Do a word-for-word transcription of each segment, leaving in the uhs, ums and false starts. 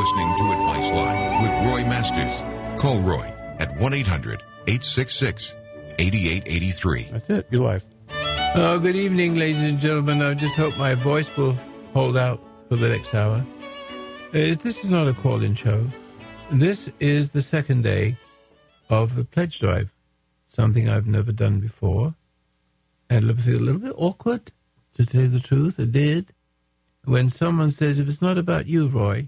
listening to Advice Line with Roy Masters. Call Roy at one eight hundred eight six six eight eight eight three. That's it. Your life. Oh, good evening, ladies and gentlemen. I just hope my voice will hold out for the next hour. Uh, this is not a call-in show. This is the second day of the pledge drive, something I've never done before. And I feel a little bit awkward, to tell you the truth. It did. When someone says, if it's not about you, Roy,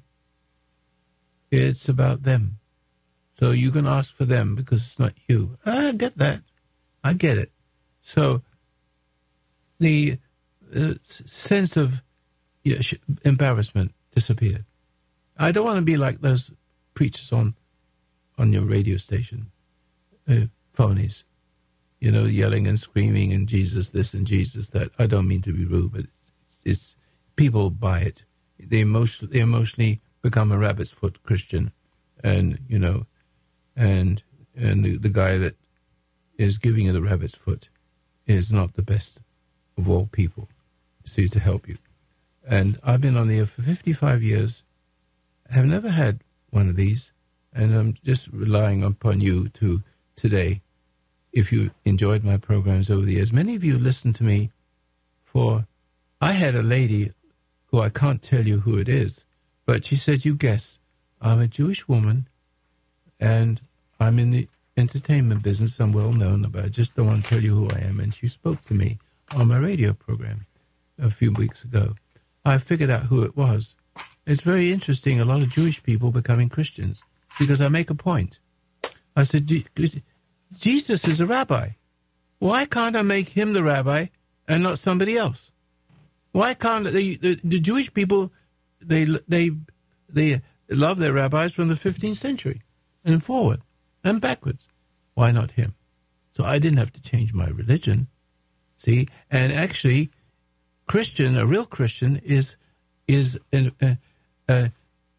it's about them. So you can ask for them because it's not you. I get that. I get it. So the uh, sense of yeah, sh- embarrassment disappeared. I don't want to be like those preachers on on your radio station, uh, phonies, you know, yelling and screaming and Jesus this and Jesus that. I don't mean to be rude, but it's, it's, it's people buy it. They emotionally, they emotionally become a rabbit's foot Christian, and you know, and and the, the guy that is giving you the rabbit's foot is not the best of all people, see, to help you. And I've been on the air for fifty-five years. I have never had one of these, and I'm just relying upon you to today, if you enjoyed my programs over the years. Many of you listened to me for, I had a lady who I can't tell you who it is, but she said, you guess, I'm a Jewish woman, and I'm in the entertainment business. I'm well known, but I just don't want to tell you who I am. And she spoke to me on my radio program a few weeks ago. I figured out who it was. It's very interesting, a lot of Jewish people becoming Christians, because I make a point. I said, Jesus is a rabbi. Why can't I make him the rabbi and not somebody else? Why can't the, the, the Jewish people, they, they, they love their rabbis from the fifteenth century and forward and backwards. Why not him? So I didn't have to change my religion. See, and actually, Christian, a real Christian, is is a, a, a,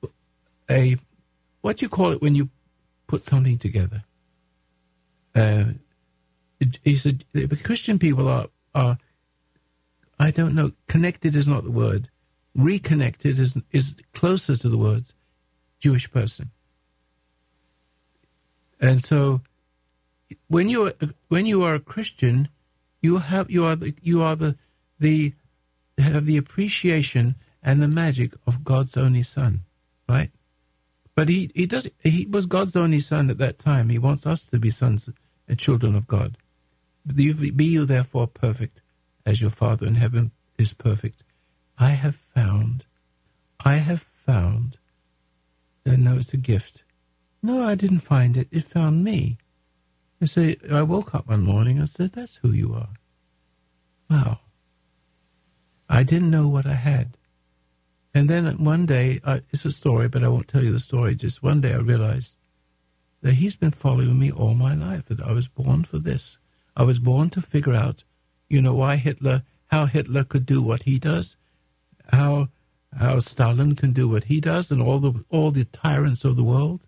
a what you call it when you put something together. Uh, he said the Christian people are are I don't know. Connected is not the word. Reconnected is is closer to the words Jewish person. And so, when you are when you are a Christian, you have you are the you are the the have the appreciation and the magic of God's only Son, right? But he he does he was God's only Son at that time. He wants us to be sons and children of God. Be you therefore perfect, as your Father in heaven is perfect. I have found, I have found. And no, it's a gift. No, I didn't find it. It found me. I say, I woke up one morning and said, that's who you are. Wow. I didn't know what I had. And then one day, I, it's a story, but I won't tell you the story. Just one day I realized that he's been following me all my life, that I was born for this. I was born to figure out, you know, why Hitler, how Hitler could do what he does, how how Stalin can do what he does, and all the all the tyrants of the world,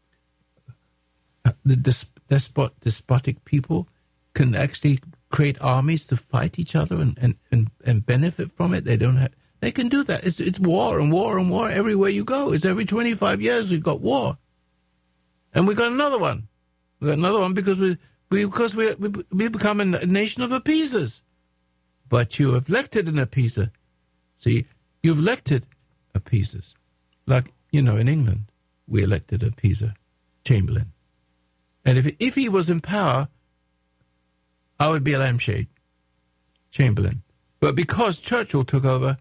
the despot, despotic people can actually create armies to fight each other and, and, and, and benefit from it. They don't have, they can do that. It's it's war and war and war everywhere you go. It's every twenty-five years we've got war, and we got another one. We got another one because we, we because we we, we become a nation of appeasers. But you have elected an appeaser. See, you've elected appeasers, like you know in England we elected a appeaser, Chamberlain, and if if he was in power, I would be a lampshade, Chamberlain. But because Churchill took over,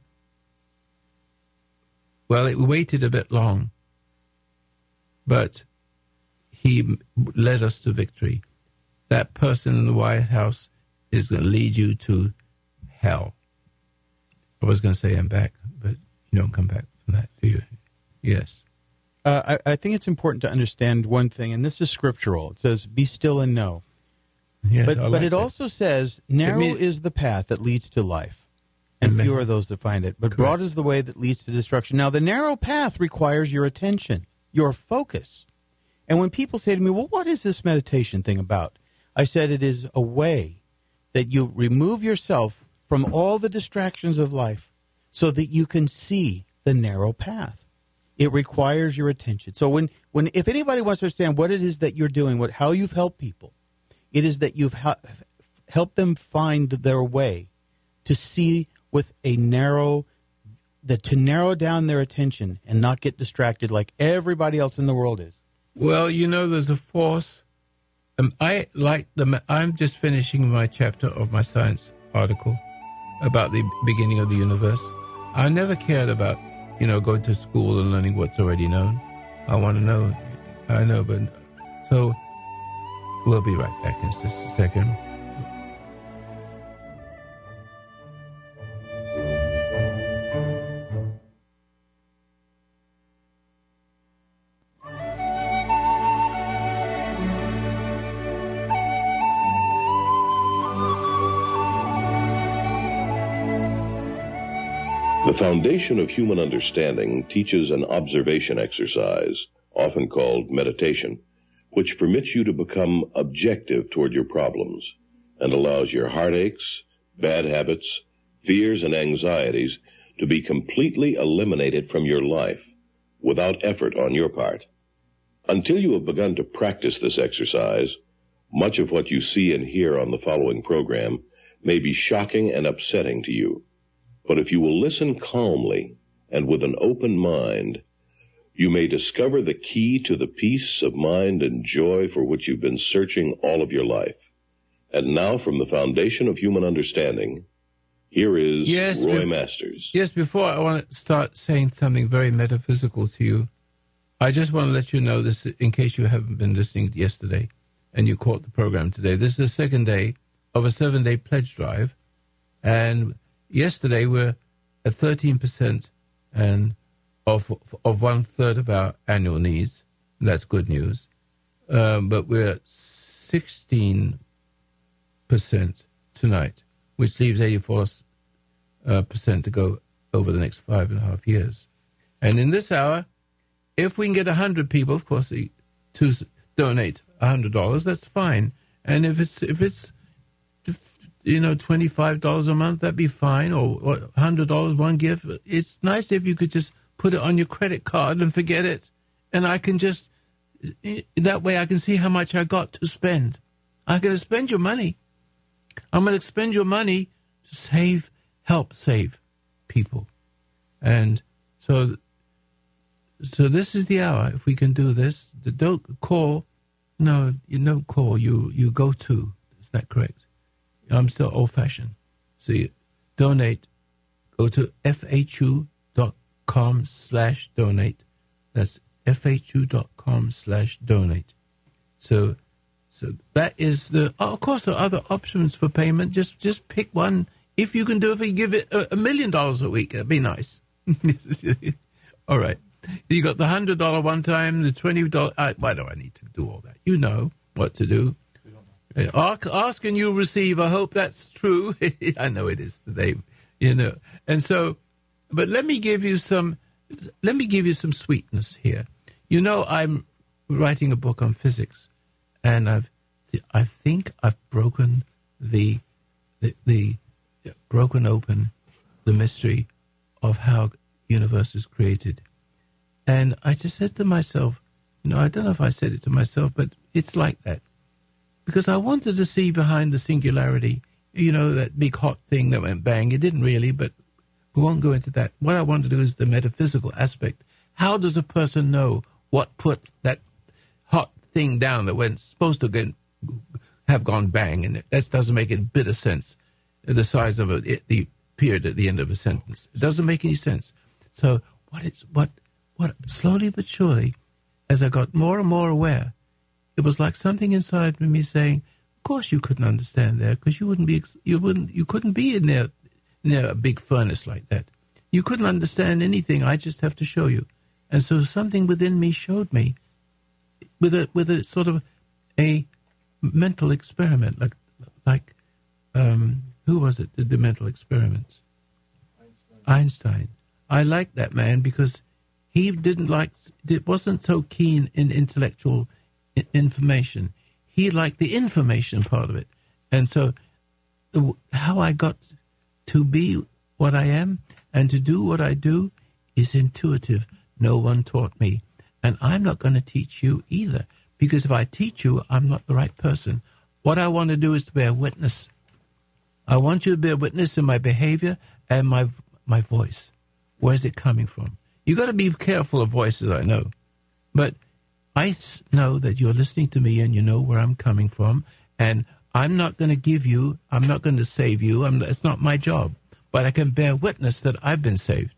well, it waited a bit long, but he led us to victory. That person in the White House is going to lead you to hell. I was going to say I'm back, but you don't come back from that, do you? Yes. Uh, I, I think it's important to understand one thing, and this is scriptural. It says, be still and know. Yes, but like but it that. also says, narrow mean, is the path that leads to life, and Amen. few are those that find it. But Correct. broad is the way that leads to destruction. Now, the narrow path requires your attention, your focus. And when people say to me, well, what is this meditation thing about? I said it is a way that you remove yourself from all the distractions of life so that you can see the narrow path. It requires your attention. So when, when if anybody wants to understand what it is that you're doing, what how you've helped people, it is that you've ha- helped them find their way to see with a narrow, that to narrow down their attention and not get distracted like everybody else in the world is. Well, you know, there's a force. Um, I like the. I'm just finishing my chapter of my science article about the beginning of the universe. I never cared about, you know, going to school and learning what's already known. I want to know. I know, but so we'll be right back in just a second. The foundation of human understanding teaches an observation exercise, often called meditation, which permits you to become objective toward your problems and allows your heartaches, bad habits, fears, and anxieties to be completely eliminated from your life without effort on your part. Until you have begun to practice this exercise, much of what you see and hear on the following program may be shocking and upsetting to you. But if you will listen calmly and with an open mind, you may discover the key to the peace of mind and joy for which you've been searching all of your life. And now, from the foundation of human understanding, here is yes, Roy bef- Masters. Yes, before I want to start saying something very metaphysical to you, I just want to let you know this in case you haven't been listening yesterday and you caught the program today. This is the second day of a seven-day pledge drive, and yesterday we're at thirteen percent and of of one third of our annual needs. That's good news. Um, but we're at sixteen percent tonight, which leaves eighty-four uh, percent to go over the next five and a half years. And in this hour, if we can get one hundred people, of course, to donate one hundred dollars, that's fine. And if it's if it's you know, twenty-five dollars a month, that'd be fine, or, or one hundred dollars one gift. It's nice if you could just put it on your credit card and forget it, and I can just, that way I can see how much I got to spend. I'm going to spend your money. I'm going to spend your money to save, help save people. And so, so this is the hour. If we can do this, don't call, no, you don't call, you, you go to, is that correct? I'm still old-fashioned. So you donate. Go to F H U dot com slash donate. That's F H U dot com slash donate. So so that is the... Oh, of course, there are other options for payment. Just just pick one. If you can do it, if you give it a, a million dollars a week, that'd be nice. All right. You got the one hundred dollars one time, the twenty dollars... I, why do I need to do all that? You know what to do. Ask, ask and you receive. I hope that's true. I know it is today, you know. And so, but let me give you some, let me give you some sweetness here. You know, I'm writing a book on physics, and I've, I think I've broken the, the, the broken open the mystery of how universe is created. And I just said to myself, you know, I don't know if I said it to myself, but it's like that. Because I wanted to see behind the singularity, you know, that big hot thing that went bang. It didn't really, but we won't go into that. What I want to do is the metaphysical aspect. How does a person know what put that hot thing down that went supposed to get, have gone bang? And that doesn't make a bit of sense, the size of a, it, the period at the end of a sentence. It doesn't make any sense. So what it's, what, what, slowly but surely, as I got more and more aware, it was like something inside me saying, "Of course you couldn't understand there, because you wouldn't be, you wouldn't, you couldn't be in there, near a big furnace like that. You couldn't understand anything. I just have to show you." And so something within me showed me, with a with a sort of a mental experiment, like like um, who was it did the mental experiments? Einstein. Einstein. I liked that man because he didn't like, it wasn't so keen in intellectual information. He liked the information part of it. And so how I got to be what I am and to do what I do is intuitive, no one taught me. And I'm not going to teach you either, because if I teach you, I'm not the right person. What I want to do is to bear witness. I want you to bear witness in my behavior and my my voice. Where is it coming from? You got to be careful of voices, I know. But I know that you're listening to me and you know where I'm coming from. And I'm not going to give you, I'm not going to save you. I'm, it's not my job. But I can bear witness that I've been saved.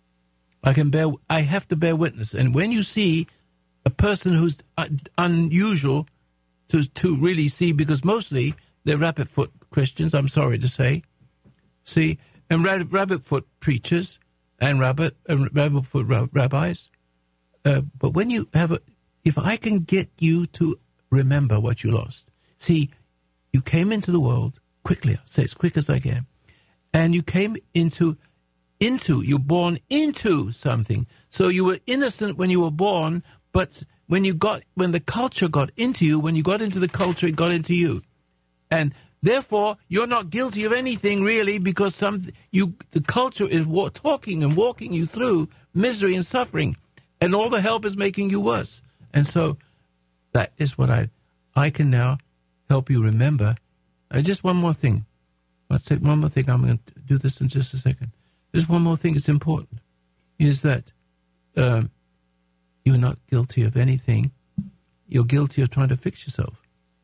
I can bear, I have to bear witness. And when you see a person who's unusual to, to really see, because mostly they're rabbit foot Christians, I'm sorry to say. See, and rab- rabbit foot preachers and rabbit, uh, rabbit foot ra- rabbis. Uh, but when you have a, if I can get you to remember what you lost. See, you came into the world quickly, I'll say as quick as I can, and you came into, into, you're born into something. So you were innocent when you were born, but when you got, when the culture got into you, when you got into the culture, it got into you. And therefore, you're not guilty of anything really, because some, you, the culture is wa- talking and walking you through misery and suffering, and all the help is making you worse. And so that is what I, I can now help you remember. Uh, just one more thing. Let's take one more thing. I'm going to do this in just a second. Just one more thing. It's important. Is that um, you're not guilty of anything. You're guilty of trying to fix yourself.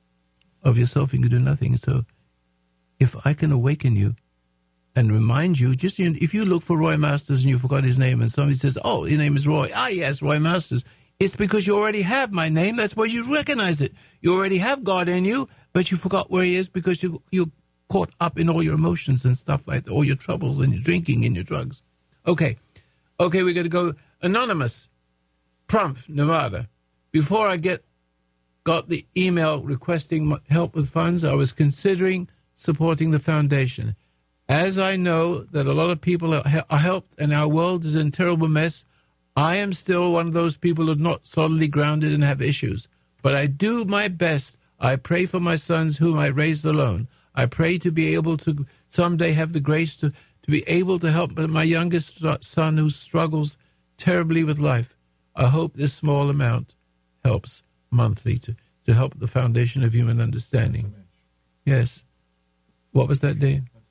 Of yourself, you can do nothing. So if I can awaken you and remind you, just you know, if you look for Roy Masters and you forgot his name and somebody says, oh, your name is Roy. Ah, yes, Roy Masters. It's because you already have my name. That's why you recognize it. You already have God in you, but you forgot where he is because you, you're caught up in all your emotions and stuff like that, all your troubles and your drinking and your drugs. Okay. Okay, we're going to go Anonymous, Prump, Nevada. Before I get got the email requesting help with funds, I was considering supporting the foundation. As I know that a lot of people are, are helped and our world is in a terrible mess, I am still one of those people who are not solidly grounded and have issues. But I do my best. I pray for my sons whom I raised alone. I pray to be able to someday have the grace to, to be able to help my youngest son who struggles terribly with life. I hope this small amount helps monthly to, to help the Foundation of Human Understanding. Yes. What was that, Dave? That's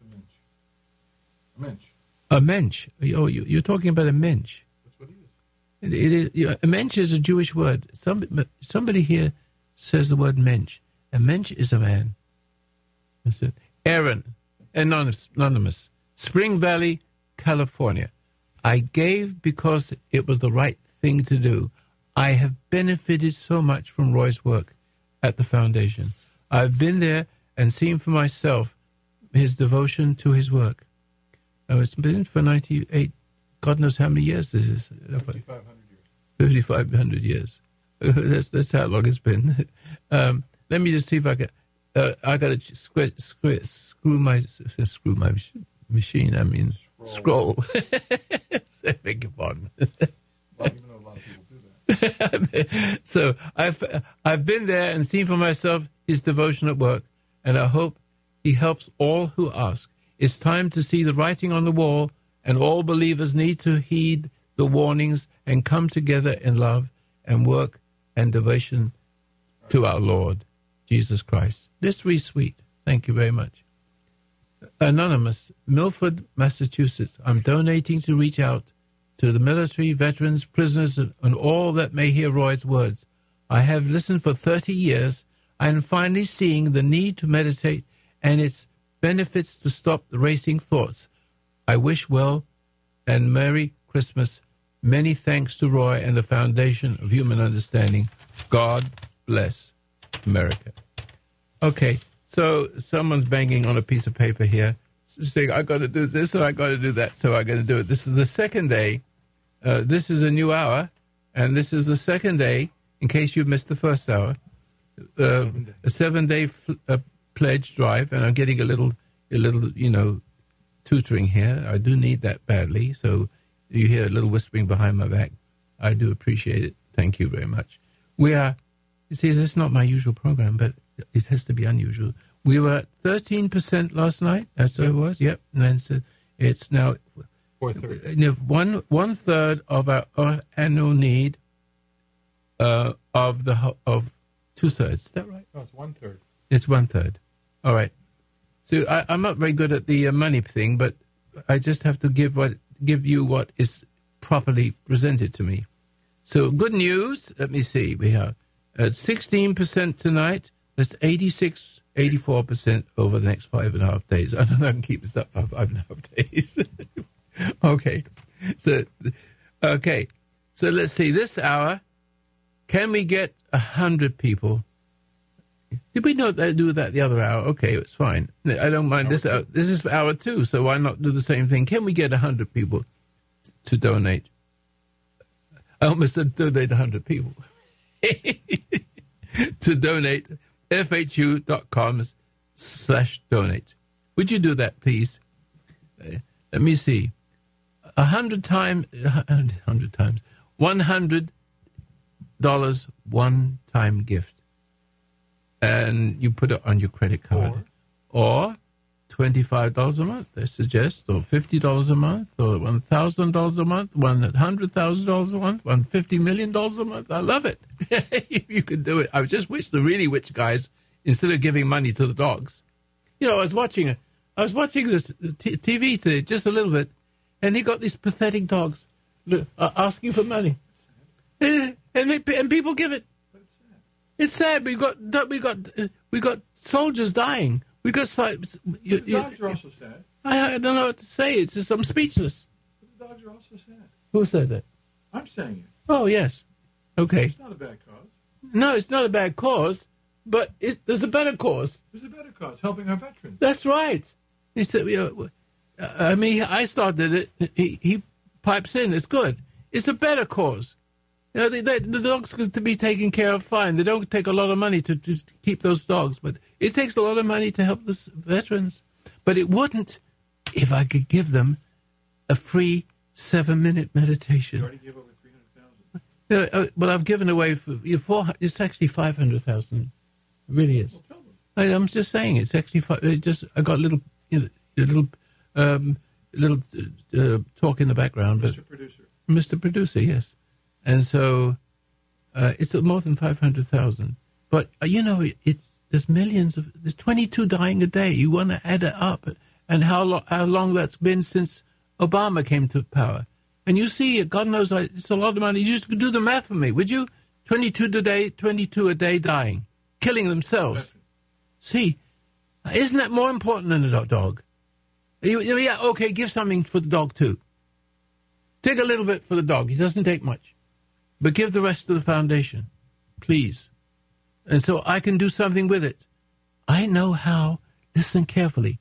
a mensch. A mensch. A mensch. Oh, you, you're talking about a mensch. That's what he is. It, it is, a mensch is a Jewish word. Some, somebody here says the word mensch. A mensch is a man. That's it. Aaron, anonymous, anonymous, Spring Valley, California. I gave because it was the right thing to do. I have benefited so much from Roy's work at the foundation. I've been there and seen for myself his devotion to his work. Oh, it's been for ninety-eight, God knows how many years this is. fifty-five hundred years. fifty-five hundred years. that's, that's how long it's been. Um, let me just see if I can... Uh, I got to screw, screw, screw my screw my machine. I mean, scroll. scroll. Beg your pardon. Well, even though a lot of people do that. So I've I've been there and seen for myself his devotion at work, and I hope he helps all who ask. It's time to see the writing on the wall, and all believers need to heed the warnings and come together in love and work and devotion to our Lord Jesus Christ. This really sweet. Thank you very much. Anonymous, Milford, Massachusetts. I'm donating to reach out to the military, veterans, prisoners, and all that may hear Roy's words. I have listened for thirty years. I am finally seeing the need to meditate and its benefits to stop the racing thoughts. I wish well and Merry Christmas. Many thanks to Roy and the Foundation of Human Understanding. God bless America. Okay, so someone's banging on a piece of paper here, saying, I got to do this and I got to do that, so I got to do it. This is the second day. Uh, this is a new hour, and this is the second day, in case you've missed the first hour, uh, a seven-day f- uh, pledge drive, and I'm getting a little, a little, you know, tutoring here. I do need that badly, so you hear a little whispering behind my back. I do appreciate it. Thank you very much. We are, you see, this is not my usual program, but it has to be unusual. We were at thirteen percent last night. That's what it was. Yep. And then so it's now And if one one third of our, our annual need uh, of the ho- of two thirds. Is that right? No, it's one third. It's one third. All right. So I, I'm not very good at the uh, money thing, but I just have to give what give you what is properly presented to me. So good news. Let me see. We have at sixteen percent tonight. That's eighty-six, eighty-four percent over the next five and a half days. I don't know if I can keep this up for five and a half days. Okay. So, okay. So let's see. This hour, can we get a hundred people? Did we not do that the other hour? Okay, it's fine. I don't mind this hour. This is for hour two, so why not do the same thing? Can we get a hundred people to donate? I almost said donate a hundred people. To donate, F H U dot com slash donate. Would you do that, please? Uh, let me see. A hundred times, a hundred times, one hundred dollars one-time gift. And you put it on your credit card. Or, or twenty-five dollars a month, I suggest, or fifty dollars a month, or one thousand dollars a month, one hundred thousand dollars a month, one hundred fifty million dollars a month. I love it. You can do it. I just wish the really rich guys, instead of giving money to the dogs. You know, I was watching I was watching this t- T V today, just a little bit, and he got these pathetic dogs uh, asking for money. And, they, and people give it. It's sad. We got we got we got soldiers dying. We got sites. The dogs are also sad. I, I don't know what to say. It's just I'm speechless. The dogs are also sad. Who said that? I'm saying it. Oh yes. Okay. It's not a bad cause. No, it's not a bad cause, but it, there's a better cause. There's a better cause, helping our veterans. That's right. He said, you know, I mean, I started it. He, he pipes in. It's good. It's a better cause. You know, they, they, the dogs are to be taken care of fine. They don't take a lot of money to just keep those dogs, but it takes a lot of money to help the veterans. But it wouldn't if I could give them a free seven-minute meditation. You already gave over three hundred thousand. You know, uh, well, I've given away for you four. It's actually five hundred thousand. It really is. Well, tell them. I, I'm just saying it's actually five, it just I got a little, you know, a little, um, little uh, talk in the background, but Mister Producer. Mister Producer, yes. And so uh, it's more than five hundred thousand. But, uh, you know, it's there's millions of... There's twenty-two dying a day. You want to add it up. And how, lo- how long that's been since Obama came to power. And you see, God knows, it's a lot of money. You just do the math for me, would you? twenty-two a day, twenty-two a day dying. Killing themselves. See, isn't that more important than a dog? You, yeah, okay, give something for the dog, too. Take a little bit for the dog. He doesn't take much. But give the rest to the foundation, please. And so I can do something with it. I know how. Listen carefully.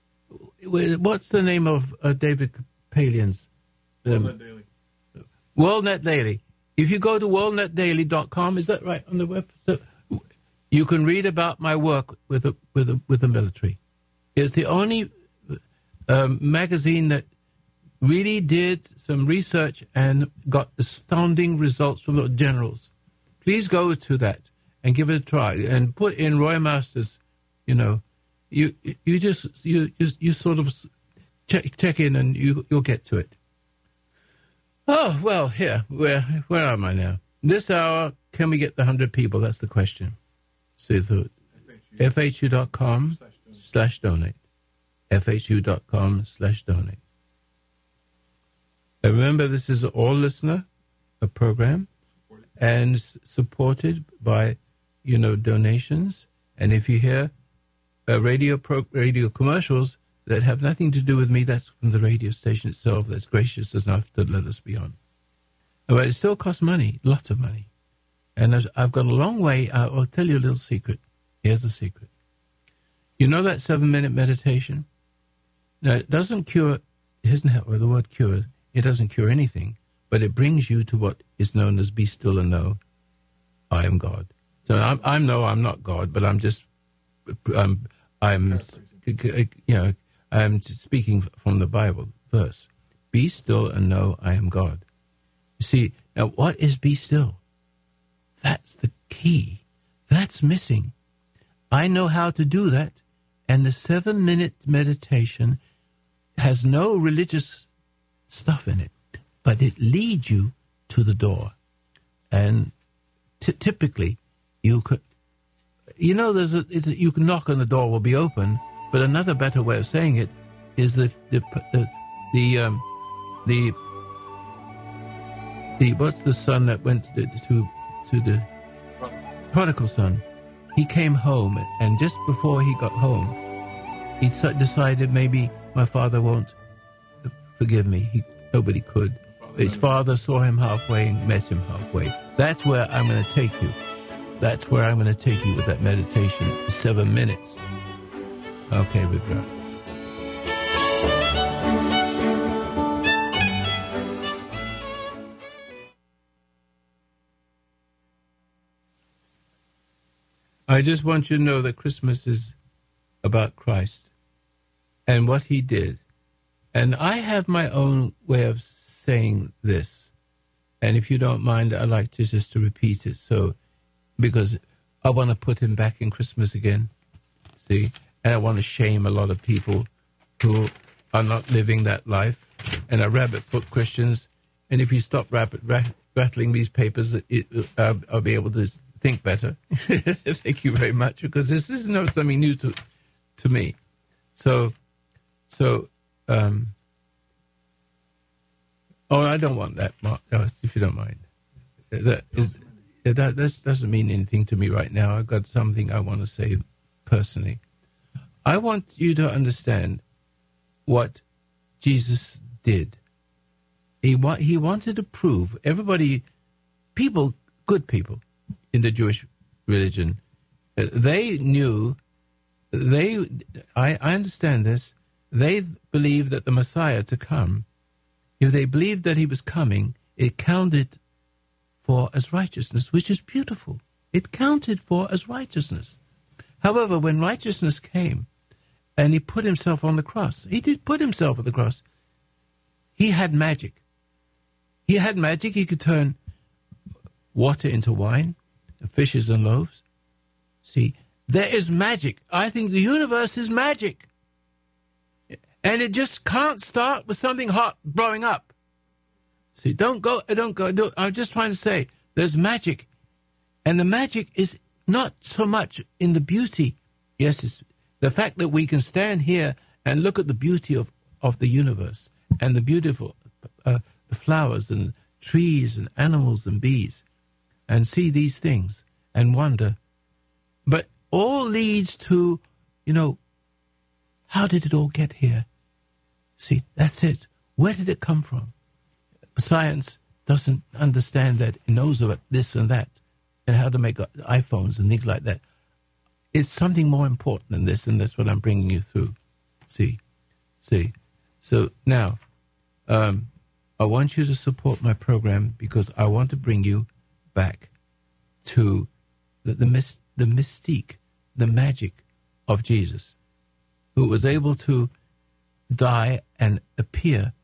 What's the name of uh, David Palian's? Um, WorldNet Daily. WorldNet Daily. If you go to world net daily dot com, is that right on the web? So you can read about my work with the, with the, with the military. It's the only um, magazine that really did some research and got astounding results from the generals. Please go to that and give it a try and put in Roy Masters. You know, you you just you you, you sort of check check in and you you'll get to it. Oh well, here where where am I now? This hour, can we get the hundred people? That's the question. See the F H U dot com slash donate. F H U dot com slash donate. And remember, this is an all-listener a program and s- supported by, you know, donations. And if you hear uh, radio pro- radio commercials that have nothing to do with me, that's from the radio station itself that's gracious enough to let us be on. But it still costs money, lots of money. And I've, I've got a long way. I'll, I'll tell you a little secret. Here's a secret. You know that seven-minute meditation? Now, it doesn't cure, it isn't how the word cure. It doesn't cure anything, but it brings you to what is known as be still and know, I am God. So I'm, I'm no, I'm not God, but I'm just, I'm, I'm, you know, I'm speaking from the Bible verse. Be still and know I am God. You see, now what is be still? That's the key. That's missing. I know how to do that, and the seven-minute meditation has no religious stuff in it, but it leads you to the door. And t- typically, you could, you know, there's a, it's a, you can knock and the door will be open. But another better way of saying it is that the the the um, the, the what's the son that went to to, to the prodigal son? He came home, and just before he got home, he decided maybe my father won't forgive me. He, nobody could. His father saw him halfway and met him halfway. That's where I'm going to take you. That's where I'm going to take you with that meditation. Seven minutes. Okay, we've got. I just want you to know that Christmas is about Christ and what he did. And I have my own way of saying this. And if you don't mind, I'd like to just to repeat it. So, because I want to put him back in Christmas again. See? And I want to shame a lot of people who are not living that life and are rabbit-foot Christians. And if you stop rabbit, rat, rattling these papers, it, uh, I'll be able to think better. Thank you very much, because this is not something new to to me. So, so, um, oh, I don't want that, Mark, if you don't mind. That, is, that this doesn't mean anything to me right now. I've got something I want to say personally. I want you to understand what Jesus did. He wa- he wanted to prove everybody, people, good people in the Jewish religion, uh, they knew, they, I, I understand this, they believed that the Messiah to come, if they believed that he was coming, it counted for as righteousness, which is beautiful. It counted for as righteousness. However, when righteousness came, and he put himself on the cross, he did put himself on the cross, he had magic. He had magic. He could turn water into wine, fishes and loaves. See, there is magic. I think the universe is magic. And it just can't start with something hot blowing up. See, don't go, don't go, don't, I'm just trying to say, there's magic. And the magic is not so much in the beauty. Yes, it's the fact that we can stand here and look at the beauty of, of the universe and the beautiful uh, the flowers and trees and animals and bees, and see these things and wonder. But all leads to, you know, how did it all get here? See, that's it. Where did it come from? Science doesn't understand that. It knows about this and that and how to make iPhones and things like that. It's something more important than this, and that's what I'm bringing you through. See? See? So now, um, I want you to support my program because I want to bring you back to the, the, myst, the mystique, the magic of Jesus, who was able to die and appear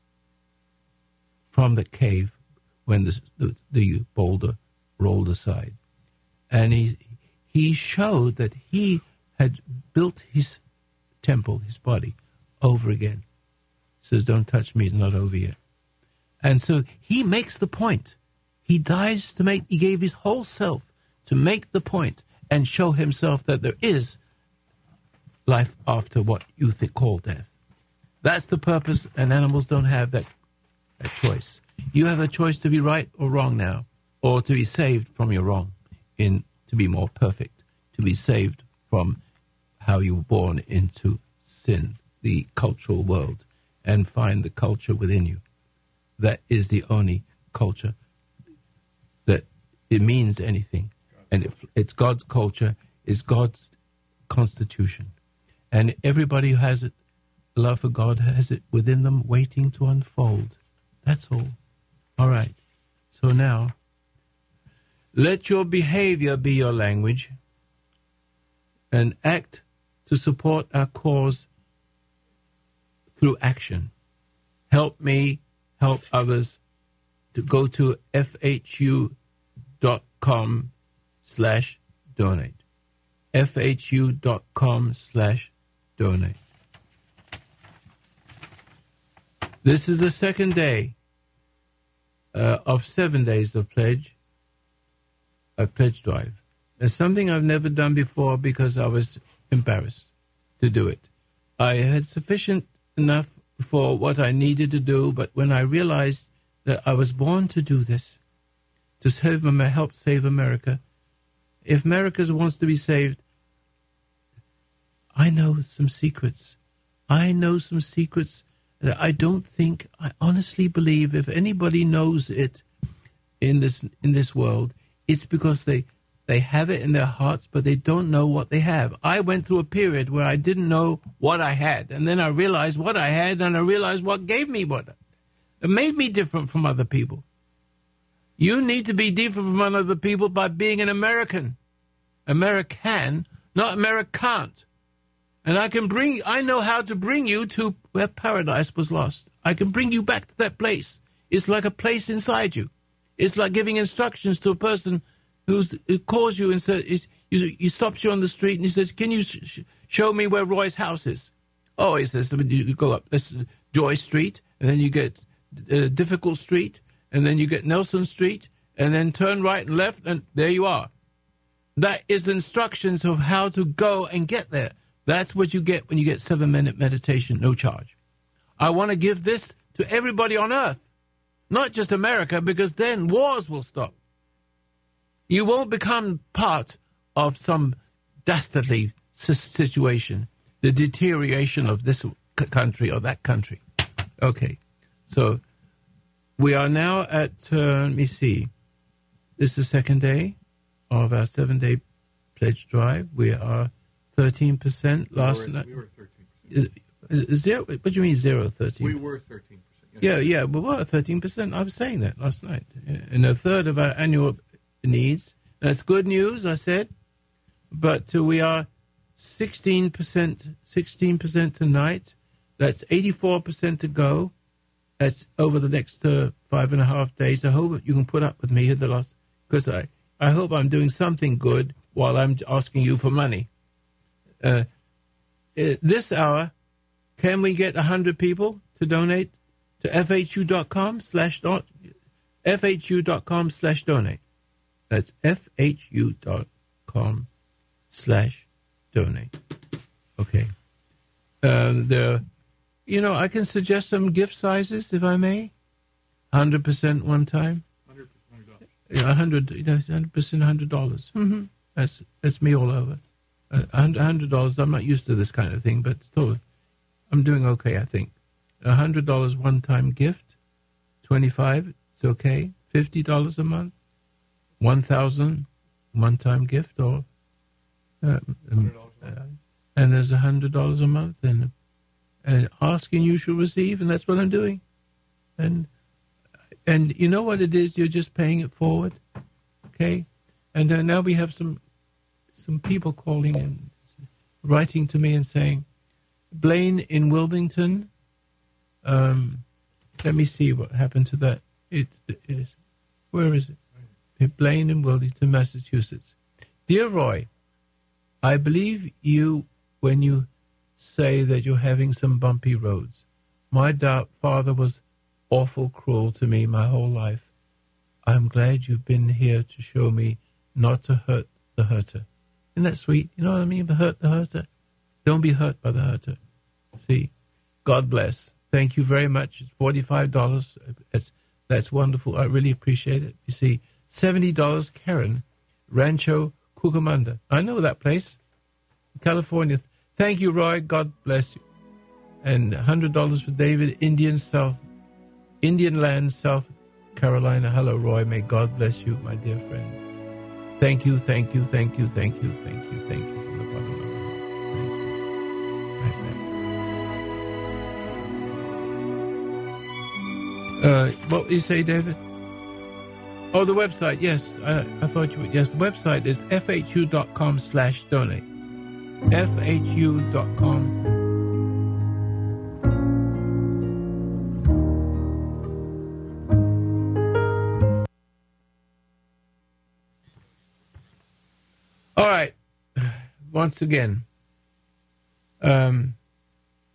from the cave when the, the, the boulder rolled aside. And he, he showed that he had built his temple, his body, over again. He says, don't touch me, it's not over yet. And so he makes the point. He dies to make, he gave his whole self to make the point and show himself that there is life after what you think call death. That's the purpose, and animals don't have that, that choice. You have a choice to be right or wrong now, or to be saved from your wrong, in to be more perfect, to be saved from how you were born into sin, the cultural world, and find the culture within you. That is the only culture that it means anything. And if it's God's culture, it's God's constitution. And everybody who has it, love for God, has it within them waiting to unfold. That's all. All right. So now, let your behavior be your language and act to support our cause through action. Help me help others to go to fhu dot com slash donate. fhu dot com slash donate. This is the second day uh, of seven days of pledge, a pledge drive. It's something I've never done before because I was embarrassed to do it. I had sufficient enough for what I needed to do, but when I realized that I was born to do this, to save, help save America, if America wants to be saved, I know some secrets. I know some secrets that I don't think, I honestly believe if anybody knows it in this in this world, it's because they, they have it in their hearts, but they don't know what they have. I went through a period where I didn't know what I had, and then I realized what I had, and I realized what gave me what. It made me different from other people. You need to be different from other people by being an American. American, not Americant. And I can bring, I know how to bring you to where paradise was lost. I can bring you back to that place. It's like a place inside you. It's like giving instructions to a person who's, who calls you and says, he, he stops you on the street and he says, can you sh- show me where Roy's house is? Oh, he says, you go up this Joy Street, and then you get uh, Difficult Street, and then you get Nelson Street, and then turn right and left, and there you are. That is instructions of how to go and get there. That's what you get when you get seven-minute meditation, no charge. I want to give this to everybody on earth, not just America, because then wars will stop. You won't become part of some dastardly situation, the deterioration of this c- country or that country. Okay, so we are now at, uh, let me see, this is the second day of our seven-day pledge drive. We are thirteen percent last we were, night. We were thirteen percent. Is, is zero, what do you mean zero, thirteen? We were thirteen percent. Yeah, yeah, we were thirteen percent. I was saying that last night. And a third of our annual needs. That's good news, I said. But uh, we are sixteen percent, sixteen percent tonight. That's eighty-four percent to go. That's over the next uh, five and a half days. I hope you can put up with me at the last, because I, I hope I'm doing something good while I'm asking you for money. Uh, this hour, can we get one hundred people to donate to F H U dot com slash F H U dot com slash donate? That's F H U dot com slash donate. Okay. Um, there, you know, I can suggest some gift sizes, if I may. one hundred percent one time. one hundred percent. Yeah, one hundred, you know, one hundred percent one hundred dollars. Mm-hmm. That's, that's me all over. Uh, one hundred dollars, I'm not used to this kind of thing, but still, I'm doing okay, I think. one hundred dollars one-time gift. twenty-five dollars, it's okay. fifty dollars a month. one thousand dollars one-time gift. Or uh, um, uh, and there's one hundred dollars a month. And, and asking you shall receive, and that's what I'm doing. And and you know what it is? You're just paying it forward. Okay? And uh, now we have some some people calling and writing to me and saying, Blaine in Wilmington, um, let me see what happened to that. It, it is, where is it? Blaine in Wilmington, Massachusetts. Dear Roy, I believe you when you say that you're having some bumpy roads. My da- father was awful cruel to me my whole life. I'm glad you've been here to show me not to hurt the hurter. Isn't that sweet? You know what I mean? Hurt the hurter. Don't be hurt by the hurter. See? God bless. Thank you very much. It's forty-five dollars. That's, that's wonderful. I really appreciate it. You see, seventy dollars, Karen, Rancho Cucamonga. I know that place. California. Thank you, Roy. God bless you. And one hundred dollars for David, Indian South, Indian Land, South Carolina. Hello, Roy. May God bless you, my dear friend. Thank you, thank you, thank you, thank you, thank you, thank you from the bottom of my heart. Thank you. Uh, what did you say, David? Oh, the website, yes. I, I thought you would. Yes, the website is F H U dot com slash donate. F H U dot com. All right. Once again, um,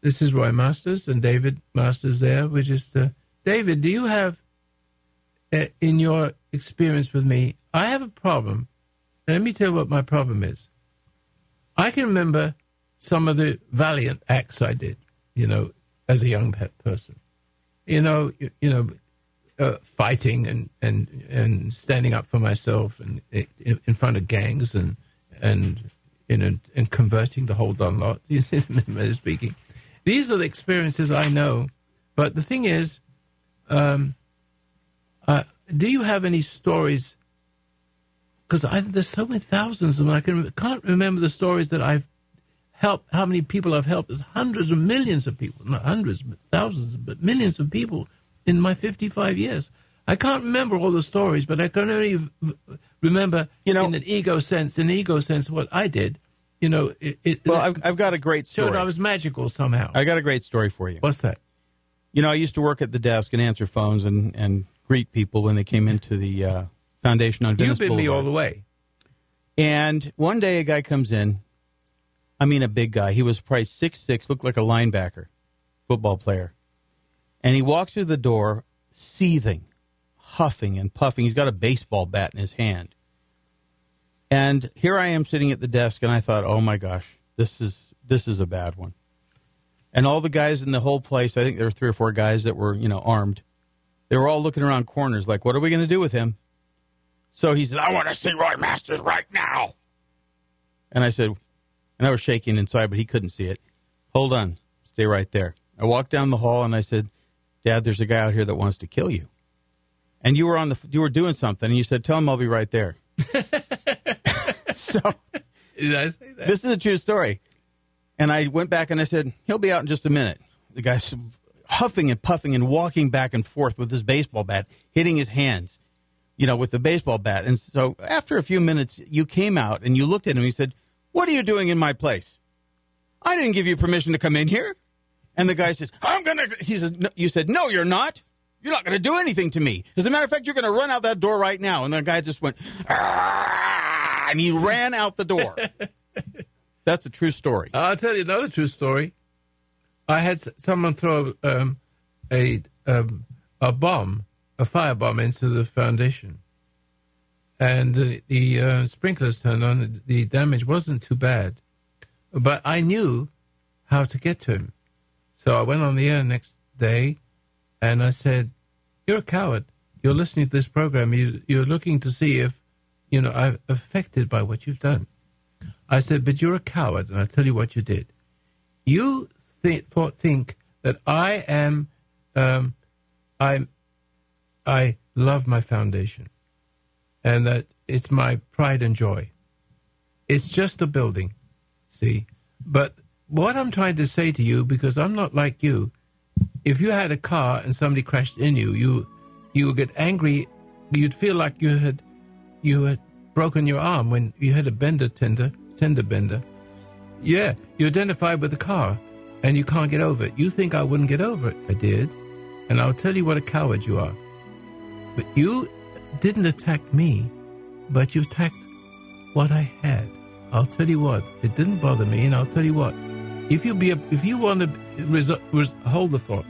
this is Roy Masters and David Masters there. We're just, uh, David, do you have, uh, in your experience with me, I have a problem. Let me tell you what my problem is. I can remember some of the valiant acts I did, you know, as a young pe- person. You know, you, you know, uh, fighting and, and and standing up for myself and in, in front of gangs and and you know and converting the whole darn lot. Speaking, these are the experiences I know. But the thing is, um, uh, do you have any stories? Because there's so many thousands of them. I can, can't remember the stories that I've helped, how many people I've helped. There's hundreds of millions of people, not hundreds, but thousands, but millions of people in my fifty-five years. I can't remember all the stories, but I can only v- remember you know, in an ego sense, in an ego sense, what I did. You know, it, it well, I've, I've got a great story. Showed I was magical somehow. I got a great story for you. What's that? You know, I used to work at the desk and answer phones and, and greet people when they came into the uh, Foundation on Venice You've been Boulevard. me all the way. And one day a guy comes in. I mean, a big guy. He was probably six foot six, looked like a linebacker, football player. And he walks through the door, seething, huffing and puffing. He's got a baseball bat in his hand. And here I am sitting at the desk, and I thought, oh, my gosh, this is this is a bad one. And all the guys in the whole place, I think there were three or four guys that were, you know, armed. They were all looking around corners like, what are we going to do with him? So he said, I want to see Roy Masters right now. And I said, and I was shaking inside, but he couldn't see it. Hold on. Stay right there. I walked down the hall, and I said, Dad, there's a guy out here that wants to kill you. And you were on the, you were doing something, and you said, tell him I'll be right there. So Did I say that? This is a true story. And I went back, and I said, he'll be out in just a minute. The guy's huffing and puffing and walking back and forth with his baseball bat, hitting his hands, you know, with the baseball bat. And so after a few minutes, you came out, and you looked at him, and you said, what are you doing in my place? I didn't give you permission to come in here. And the guy said, I'm going to, he said, no, you said, no, you're not. You're not going to do anything to me. As a matter of fact, you're going to run out that door right now. And the guy just went, ah, and he ran out the door. That's a true story. I'll tell you another true story. I had s- someone throw um, a um, a bomb, a firebomb into the foundation. And the, the uh, sprinklers turned on. The damage wasn't too bad. But I knew how to get to him. So I went on the air next day, and I said, you're a coward. You're listening to this program. You, you're looking to see if, you know, I'm affected by what you've done. I said, but you're a coward, and I'll tell you what you did. You th- thought, think that I am, um, I, I love my foundation, and that it's my pride and joy. It's just a building, see? But what I'm trying to say to you, because I'm not like you, if you had a car and somebody crashed in you, you you would get angry. You'd feel like you had you had broken your arm when you had a bender tender, tender bender. Yeah, you identified with the car, and you can't get over it. You think I wouldn't get over it. I did. And I'll tell you what a coward you are. But you didn't attack me, but you attacked what I had. I'll tell you what, it didn't bother me, and I'll tell you what. If you be a, if you want to res, res, hold the thought.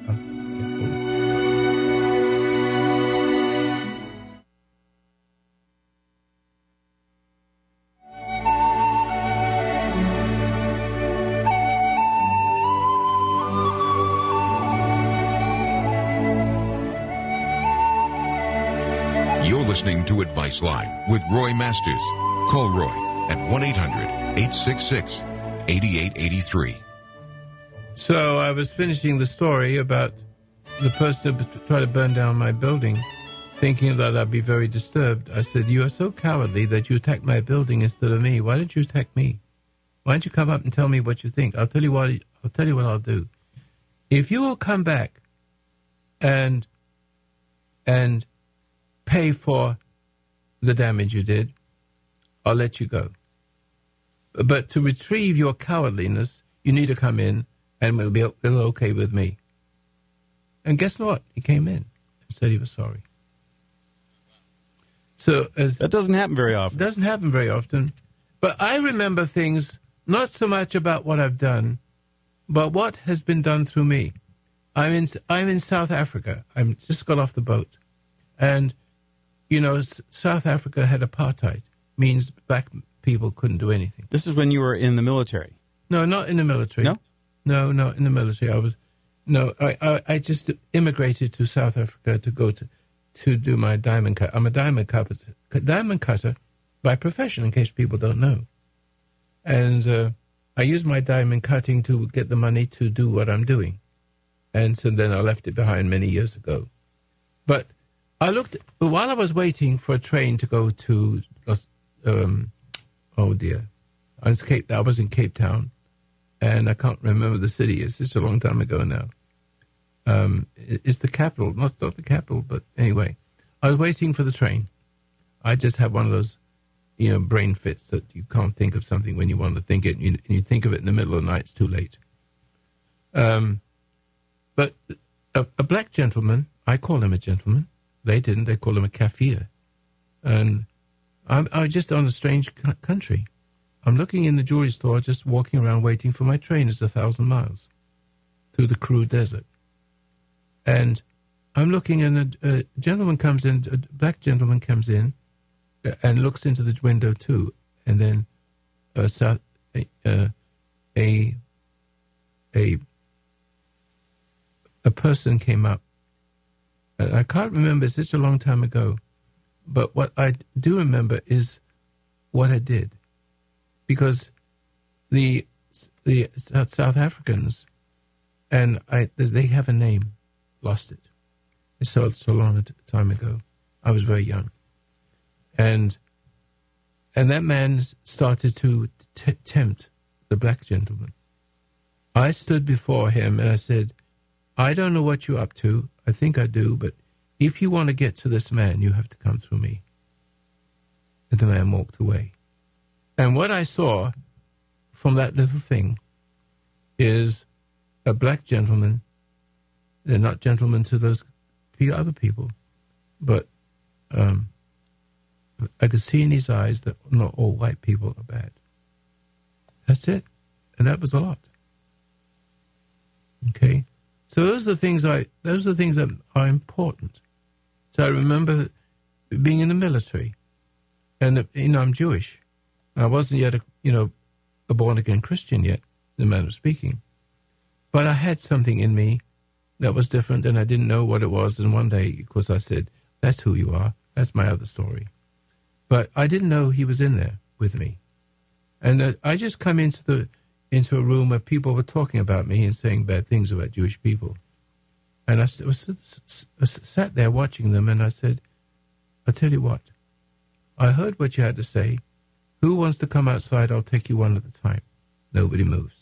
You're listening to Advice Line with Roy Masters. Call Roy at one eight hundred eight six six eight eight eight three. So I was finishing the story about the person who tried to burn down my building, thinking that I'd be very disturbed. I said, you are so cowardly that you attacked my building instead of me. Why didn't you attack me? Why don't you come up and tell me what you think? I'll tell you what I'll tell you what I'll do. If you will come back and and pay for the damage you did, I'll let you go. But to retrieve your cowardliness, you need to come in, and it'll be it'll okay with me. And guess what? He came in and said he was sorry. So as, That doesn't happen very often. it doesn't happen very often. But I remember things, not so much about what I've done, But what has been done through me? I'm in, I'm in South Africa. I'm just got off the boat. And, you know, S- South Africa had apartheid. Means black people couldn't do anything. This is when you were in the military? No, not in the military. No? No, not in the military. I was, no, I, I, I just immigrated to South Africa to go to, to do my diamond cut. I'm a diamond cutter, diamond cutter by profession, in case people don't know. And uh, I used my diamond cutting to get the money to do what I'm doing. And so then I left it behind many years ago. But I looked, while I was waiting for a train to go to, um, oh dear, I was, Cape, I was in Cape Town, and I can't remember the city. It's just a long time ago now. Um, it's the capital, not, not the capital, but anyway. I was waiting for the train. I just have one of those, you know, brain fits that you can't think of something when you want to think it, and you, and you think of it in the middle of the night, it's too late. Um, but a, a black gentleman, I call him a gentleman. They didn't. They call him a Kafir. And I'm, I'm just on a strange c- country. I'm looking in the jewelry store, just walking around waiting for my train. It's a thousand miles through the Karoo Desert. And I'm looking, and a, a gentleman comes in, a black gentleman comes in and looks into the window too. And then a, a, a, a, a person came up. And I can't remember, it's such a long time ago. But what I do remember is what I did. Because the the South Africans, and I, they have a name, lost it. It's so, so long a time ago. I was very young. And and that man started to t- tempt the black gentleman. I stood before him and I said, I don't know what you're up to. I think I do, but if you want to get to this man, you have to come through me. And the man walked away. And what I saw from that little thing is a black gentleman. They're not gentlemen to those other people, but um, I could see in his eyes that not all white people are bad. That's it. And that was a lot. Okay? So those are the things I, those are the things that are important. So I remember being in the military, and you know, I'm Jewish. I wasn't yet a, you know, a born-again Christian yet, in the manner of speaking. But I had something in me that was different, and I didn't know what it was. And one day, of course, I said, that's who you are. That's my other story. But I didn't know he was in there with me. And uh, I just come into the into a room where people were talking about me and saying bad things about Jewish people. And I was, I sat there watching them, and I said, I'll tell you what. I heard what you had to say. Who wants to come outside? I'll take you one at a time. Nobody moves.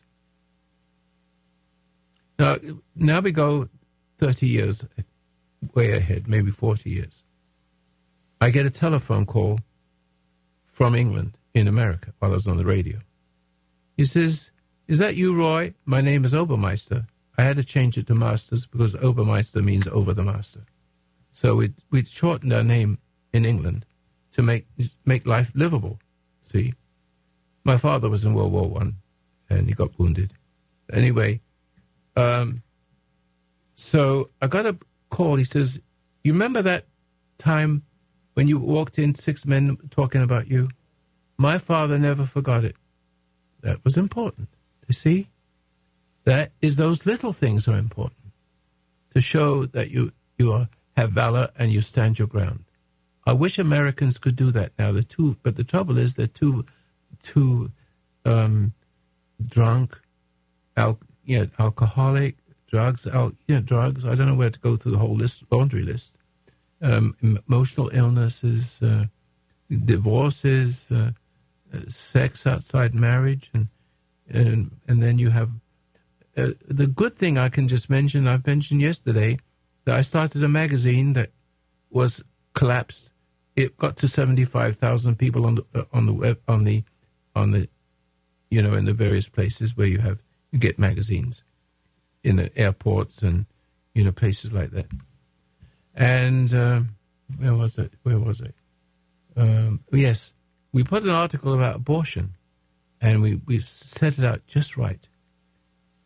Now, now we go thirty years way ahead, maybe forty years. I get a telephone call from England in America while I was on the radio. He says, is that you, Roy? My name is Obermeister. I had to change it to Masters because Obermeister means over the master. So we we shortened our name in England to make make life livable. See, my father was in World War One, and he got wounded. Anyway, um, so I got a call. He says, "You remember that time when you walked in, six men talking about you? My father never forgot it. That was important. You see, that is those little things are important to show that you you are, have valor and you stand your ground. I wish Americans could do that now. They're too, but the trouble is they're too, too um, drunk, al- you know, alcoholic, drugs, al- you know, drugs. I don't know where to go through the whole list, laundry list. Um, emotional illnesses, uh, divorces, uh, uh, sex outside marriage, and and and then you have uh, the good thing I can just mention. I mentioned yesterday that I started a magazine that was collapsed. It got to seventy-five thousand people on the uh, on the web on the on the you know in the various places where you have you get magazines in the airports and you know places like that. And uh, where was it? Where was it? Um, yes, we put an article about abortion, and we we set it out just right.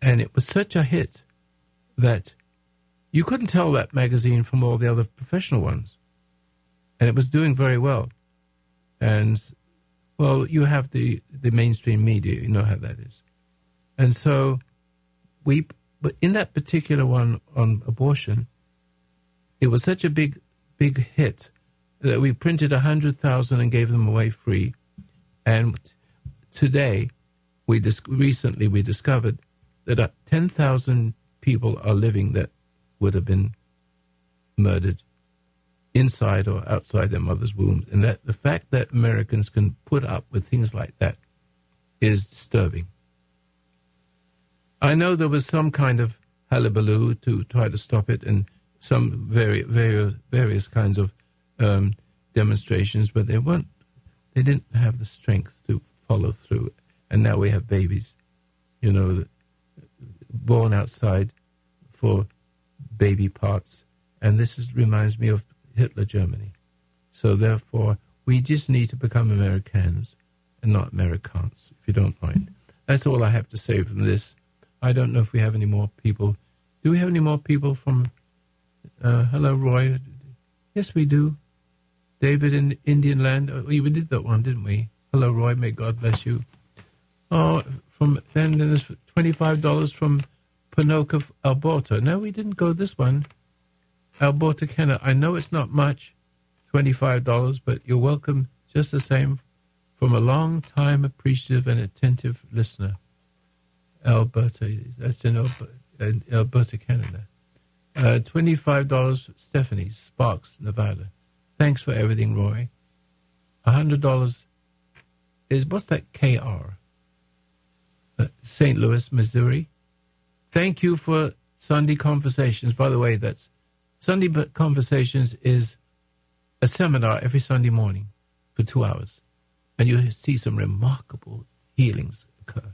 And it was such a hit that you couldn't tell that magazine from all the other professional ones. And it was doing very well. And, well, you have the, the mainstream media, you know how that is. And so we, but in that particular one on abortion, it was such a big, big hit that we printed one hundred thousand and gave them away free. And today, we dis- recently we discovered that uh, ten thousand people are living that would have been murdered inside or outside their mother's womb. And that the fact that Americans can put up with things like that is disturbing. I know there was some kind of hullabaloo to try to stop it and some very, very various kinds of um, demonstrations, but they weren't, they didn't have the strength to follow through. And now we have babies, you know, born outside for baby parts. And this is, reminds me of Hitler Germany. So therefore, we just need to become Americans and not Americans, if you don't mind. That's all I have to say from this. I don't know if we have any more people. Do we have any more people from... Uh, hello, Roy. Yes, we do. David in Indian Land. Oh, we did that one, didn't we? Hello, Roy. May God bless you. Oh, from then there's twenty-five dollars from Pinoca, Alberta. No, we didn't go this one. Alberta, Canada. I know it's not much, twenty-five dollars, but you're welcome just the same from a long time appreciative and attentive listener. Alberta, that's in Alberta, in Alberta Canada. Uh, twenty-five dollars, Stephanie, Sparks, Nevada. Thanks for everything, Roy. one hundred dollars is, what's that K R? Uh, Saint Louis, Missouri. Thank you for Sunday Conversations. By the way, that's Sunday Conversations is a seminar every Sunday morning for two hours. And you see some remarkable healings occur.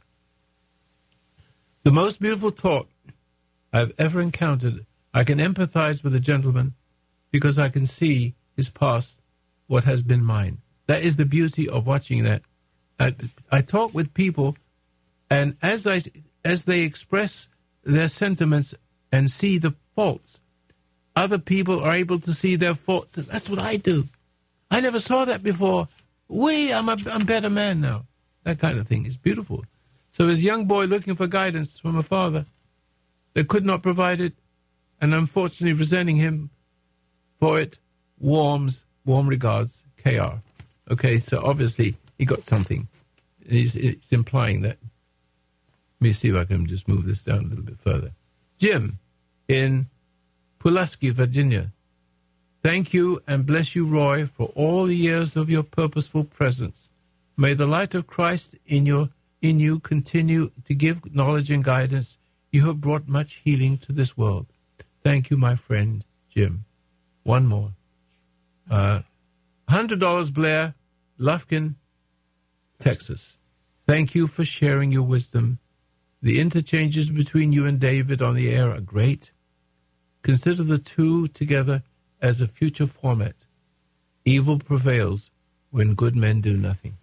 The most beautiful talk I've ever encountered. I can empathize with a gentleman because I can see his past, what has been mine. That is the beauty of watching that. I, I talk with people, and as I as they express their sentiments and see the faults, other people are able to see their faults. That's what I do. I never saw that before. We, I'm a I'm a better man now. That kind of thing is beautiful. So as a young boy looking for guidance from a father that could not provide it, and unfortunately resenting him for it, warms, warm regards, K R. Okay, so obviously he got something. He's, it's implying that. Let me see if I can just move this down a little bit further. Jim in Pulaski, Virginia. Thank you and bless you, Roy, for all the years of your purposeful presence. May the light of Christ in your in you continue to give knowledge and guidance. You have brought much healing to this world. Thank you, my friend, Jim. One more. Uh, one hundred dollars, Blair, Lufkin, Texas. Thank you for sharing your wisdom. The interchanges between you and David on the air are great. Consider the two together as a future format. Evil prevails when good men do nothing.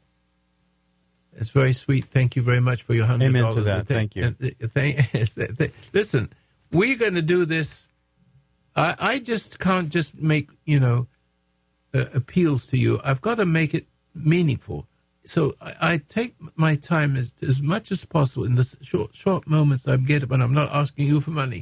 It's very sweet. Thank you very much for your one hundred dollars. Amen to that. Thank you. Thank, listen, we're going to do this. I, I just can't just make, you know, uh, appeals to you. I've got to make it meaningful. So I, I take my time as, as much as possible in the short, short moments I get when I'm not asking you for money.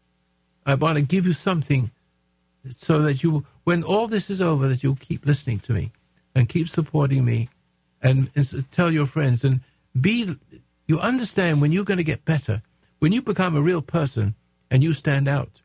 I want to give you something so that you, when all this is over, that you'll keep listening to me and keep supporting me and, and tell your friends and be, you understand when you're going to get better, when you become a real person and you stand out.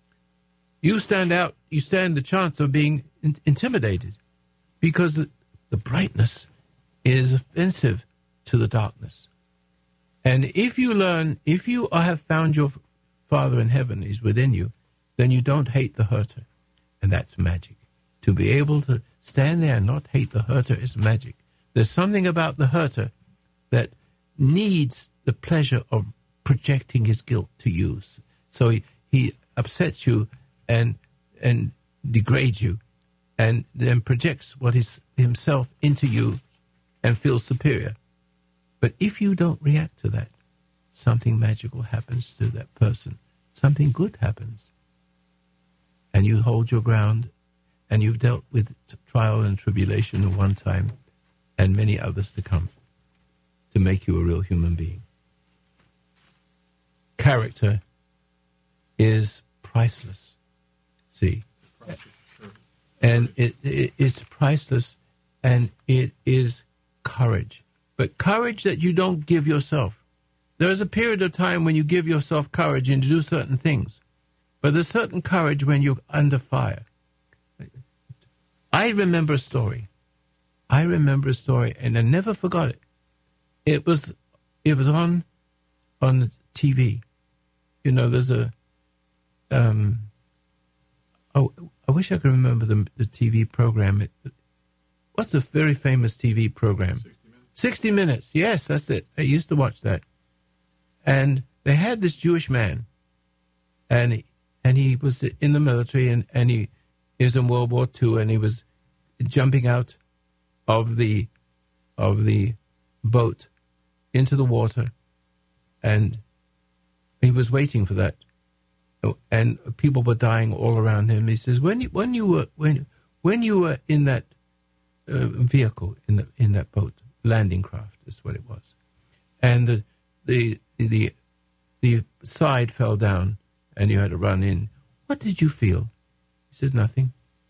You stand out, you stand the chance of being in, intimidated because the, the brightness is offensive to the darkness. And if you learn, if you have found your Father in heaven is within you, then you don't hate the hurter. And that's magic. To be able to stand there and not hate the hurter is magic. There's something about the hurter that needs the pleasure of projecting his guilt to you. So he, he upsets you and and degrades you and then projects what is himself into you and feels superior. But if you don't react to that, something magical happens to that person. Something good happens. And you hold your ground, and you've dealt with t- trial and tribulation at one time, and many others to come, to make you a real human being. Character is priceless. See? And it, it it's priceless, and it is courage. But courage that you don't give yourself. There is a period of time when you give yourself courage and do certain things. But there's certain courage when you're under fire. I remember a story. I remember a story, and I never forgot it. It was it was on on T V. You know, there's a um. Oh, I wish I could remember the the T V program. It, what's a very famous T V program? Sixty Minutes. Sixty Minutes. Yes, that's it. I used to watch that. And they had this Jewish man, and he, and he was in the military, and, and he, he was in World War Two, and he was jumping out of the of the boat into the water, and he was waiting for that, and people were dying all around him. He says, "When you, when you were when when you were in that uh, vehicle in the in that boat, landing craft is what it was, and the the the the side fell down, and you had to run in. What did you feel?" He said, "Nothing."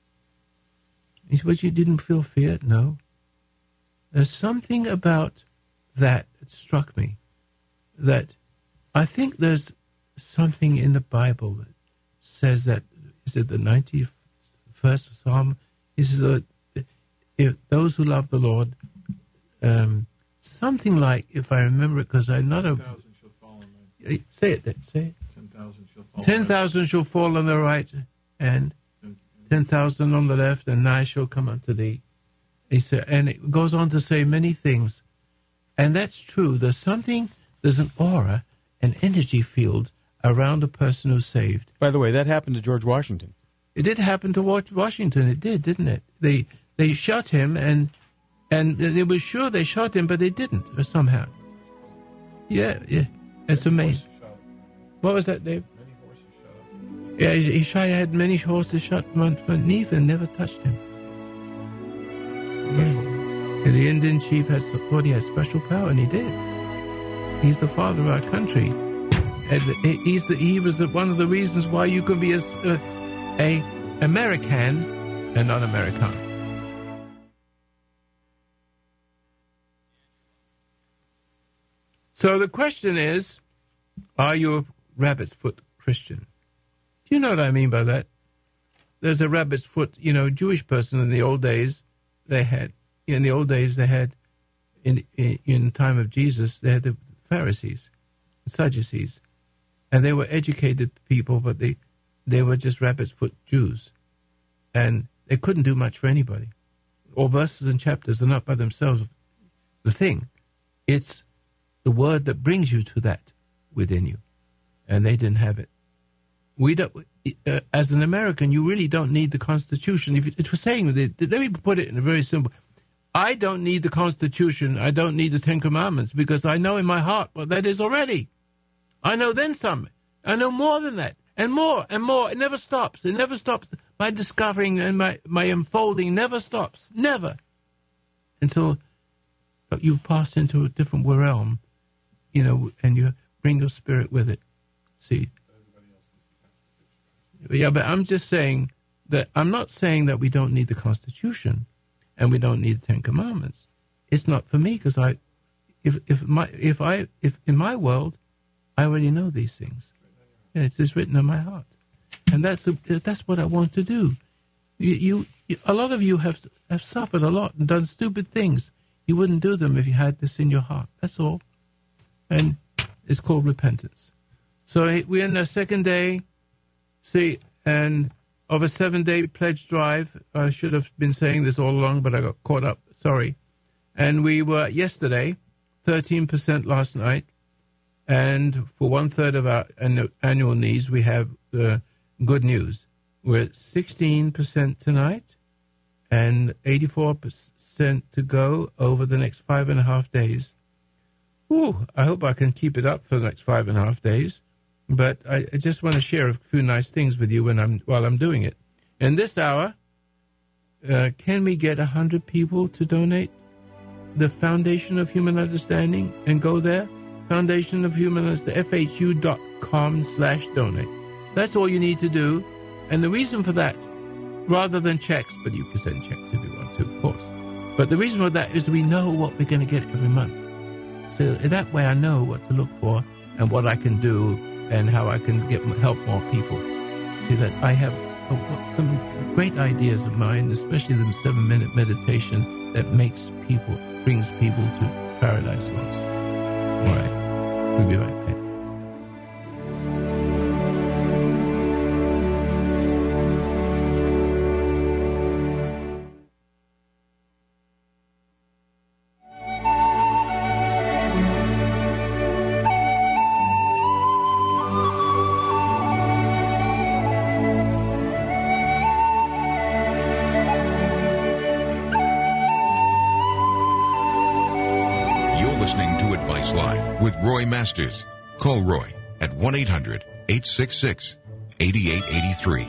He said, "But you didn't feel fear?" "No." There's something about that that struck me, that I think there's something in the Bible that says that, is it the ninety-first Psalm? He says that if those who love the Lord, um, something like, if I remember it, because I'm not a... ten thousand shall fall on the... Say it, then, say it. ten thousand shall fall ten thousand shall fall on the right, and ten thousand on the left, and nigh shall come unto thee. He said, and it goes on to say many things. And that's true. There's something, there's an aura, an energy field around a person who's saved. By the way, that happened to George Washington. It did happen to Washington. It did, didn't it? They they shot him, and and they were sure they shot him, but they didn't, or somehow. Yeah, yeah. It's amazing. What was that, Dave? Many horses shot up. Yeah, he, he shot, had many horses shot from underneath and never touched him. Yeah. The Indian chief has thought he had special power, and he did. He's the father of our country. And he's the, he was the, one of the reasons why you can be a, a, a American and not American. So the question is, are you a rabbit's foot Christian? Do you know what I mean by that? There's a rabbit's foot, you know, Jewish person in the old days. They had, in the old days, they had, in in, in the time of Jesus, they had the Pharisees, the Sadducees, and they were educated people, but they they were just rabbit's foot Jews, and they couldn't do much for anybody. All verses and chapters are not by themselves the thing. It's the word that brings you to that within you, and they didn't have it. We don't. Uh, as an American, you really don't need the Constitution. If it was saying, let me put it in a very simple. I don't need the Constitution. I don't need the Ten Commandments, because I know in my heart what that is already. I know then some. I know more than that, and more and more. It never stops. It never stops. My discovering and my, my unfolding never stops. Never. Until you pass into a different realm, you know, and you bring your spirit with it. See? Yeah, but I'm just saying that I'm not saying that we don't need the Constitution and we don't need the Ten Commandments. It's not for me, because I, if if my if I if in my world, I already know these things. Yeah, it's just written in my heart, and that's a, that's what I want to do. You, you a lot of you have have suffered a lot and done stupid things. You wouldn't do them if you had this in your heart. That's all, and it's called repentance. So we're in the second day. See, and of a seven-day pledge drive, I should have been saying this all along, but I got caught up. Sorry. And we were yesterday, thirteen percent last night, and for one-third of our annual needs, we have uh, good news. We're at sixteen percent tonight, and eighty-four percent to go over the next five and a half days. Ooh, I hope I can keep it up for the next five and a half days. But I, I just want to share a few nice things with you when I'm while I'm doing it. In this hour, uh, can we get a hundred people to donate the Foundation of Human Understanding and go there? Foundation of Human Understanding, F H U dot com slash donate. That's all you need to do. And the reason for that, rather than checks, but you can send checks if you want to, of course. But the reason for that is we know what we're going to get every month. So that way I know what to look for and what I can do and how I can get help more people. See that I have some great ideas of mine, especially the seven-minute meditation that makes people, brings people to paradise lost. All right, we'll be right back. With Roy Masters. Call Roy at one eight hundred eight six six eight eight eight three.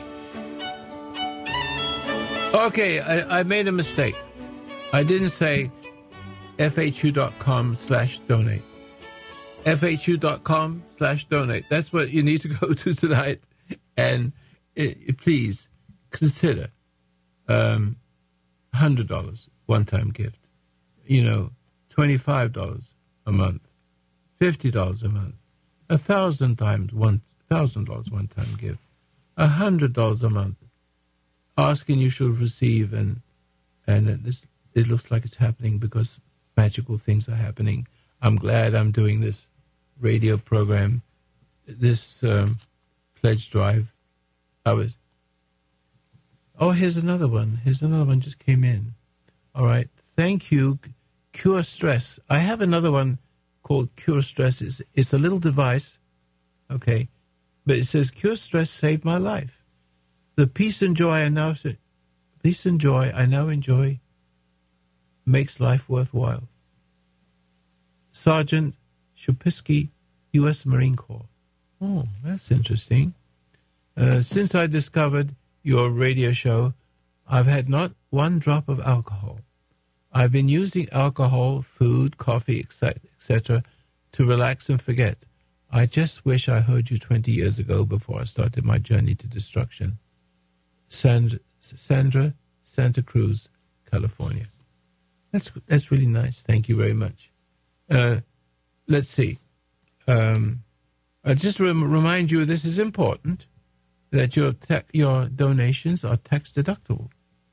Okay, I, I made a mistake. I didn't say F H U dot com slash donate. F H U dot com slash donate. That's what you need to go to tonight. And it, it, please consider um, one hundred dollars one-time gift. You know, twenty-five dollars a month. Fifty dollars a month, a thousand times one thousand dollars one-time gift, a hundred dollars a month. Asking you should receive, and and it, this, it looks like it's happening because magical things are happening. I'm glad I'm doing this radio program, this um, pledge drive. I was. Oh, here's another one. Here's another one just came in. All right, thank you, Cure Stress. I have another one called Cure Stress. It's, it's a little device, okay, but it says, Cure Stress saved my life. The peace and joy I now, peace and joy I now enjoy makes life worthwhile. Sergeant Shupisky, U S Marine Corps. Oh, that's interesting. Uh, since I discovered your radio show, I've had not one drop of alcohol. I've been using alcohol, food, coffee, et cetera to relax and forget. I just wish I heard you twenty years ago before I started my journey to destruction. Sandra, Sandra Santa Cruz, California. That's that's really nice. Thank you very much. Uh, let's see. Um, I just rem- remind you, this is important, that your ta- your donations are tax deductible.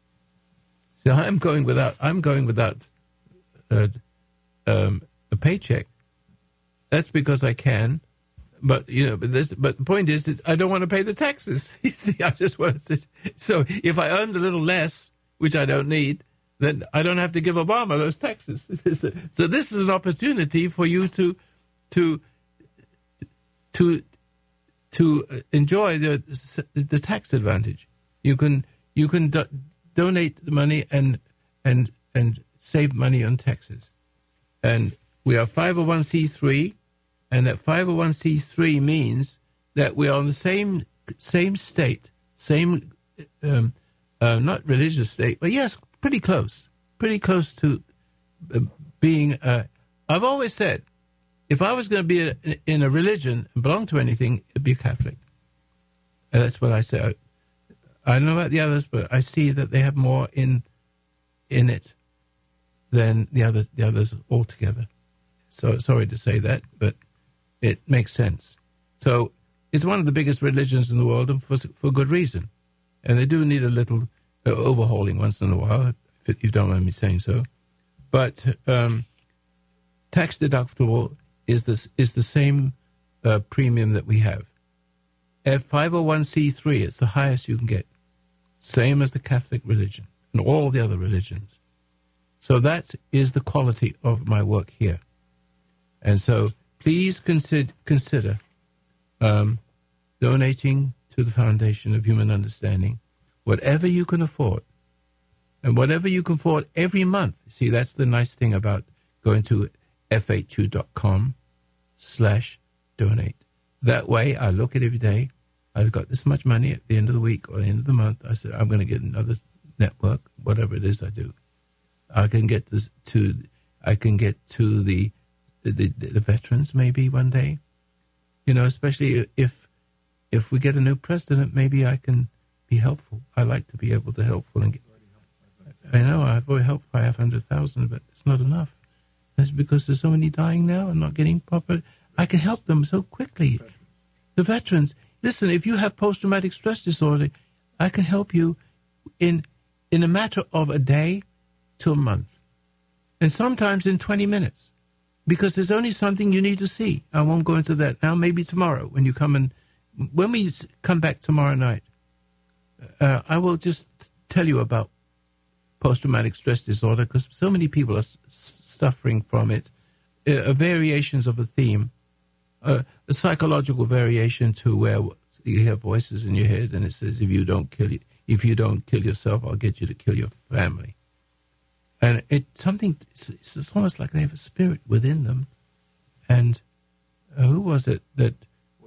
So I'm going without. I'm going without uh, um, a paycheck. That's because I can, but you know. But this. But the point is that I don't want to pay the taxes. You see, I just want to. So if I earned a little less, which I don't need, then I don't have to give Obama those taxes. So this is an opportunity for you to, to, to, to enjoy the the tax advantage. You can you can. Do, donate the money and and and save money on taxes. And we are five oh one c three, and that five oh one c three means that we are in the same same state, same um, uh, not religious state, but yes, pretty close, pretty close to uh, being. Uh, I've always said, if I was going to be a, in a religion and belong to anything, it'd be Catholic. And that's what I said. I don't know about the others, but I see that they have more in in it than the other the others altogether. So sorry to say that, but it makes sense. So it's one of the biggest religions in the world, and for for good reason. And they do need a little uh, overhauling once in a while, if you don't mind me saying so. But um, tax deductible is this is the same uh, premium that we have. At five oh one c three, it's the highest you can get. Same as the Catholic religion and all the other religions. So that is the quality of my work here. And so please consider, consider um, donating to the Foundation of Human Understanding, whatever you can afford. And whatever you can afford every month. See, that's the nice thing about going to f h u dot com slash donate. That way, I look at every day. I've got this much money at the end of the week or the end of the month. I said, I'm going to get another network, whatever it is I do. I can get to, to I can get to the, the the veterans maybe one day. You know, especially if if we get a new president, maybe I can be helpful. I like to be able to helpful and get, I know I've already helped five hundred thousand, but it's not enough. That's because there's so many dying now and not getting proper. I can help them so quickly. The veterans, listen, if you have post-traumatic stress disorder, I can help you in in a matter of a day to a month, and sometimes in twenty minutes, because there's only something you need to see. I won't go into that now. Maybe tomorrow when you come and when we come back tomorrow night, uh, I will just tell you about post-traumatic stress disorder, because so many people are s- suffering from it. Uh, variations of a theme, uh, a psychological variation to where you hear voices in your head, and it says, "If you don't kill you, if you don't kill yourself, I'll get you to kill your family." And it something. It's, it's almost like they have a spirit within them. And uh, who was it that?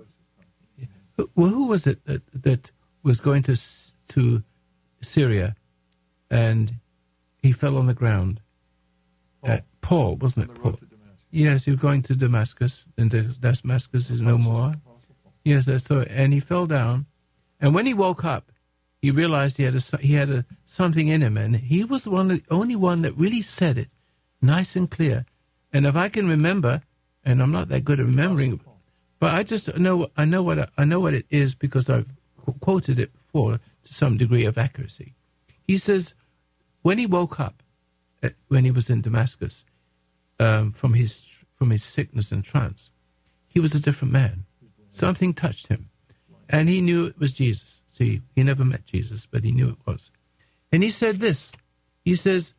Well, who was it that that was going to to Syria, and he fell on the ground? Paul, uh, Paul wasn't it? Paul. Yes, he was going to Damascus, and Damascus is no more. Yes, that's so. And he fell down, and when he woke up, he realized he had a he had a something in him, and he was the one, the only one that really said it, nice and clear. And if I can remember, and I'm not that good at remembering, but I just know I know what I know what it is because I've quoted it before to some degree of accuracy. He says, when he woke up, when he was in Damascus, um, from his from his sickness and trance, he was a different man. Something touched him, and he knew it was Jesus. See, he never met Jesus, but he knew it was. And he said this. He says,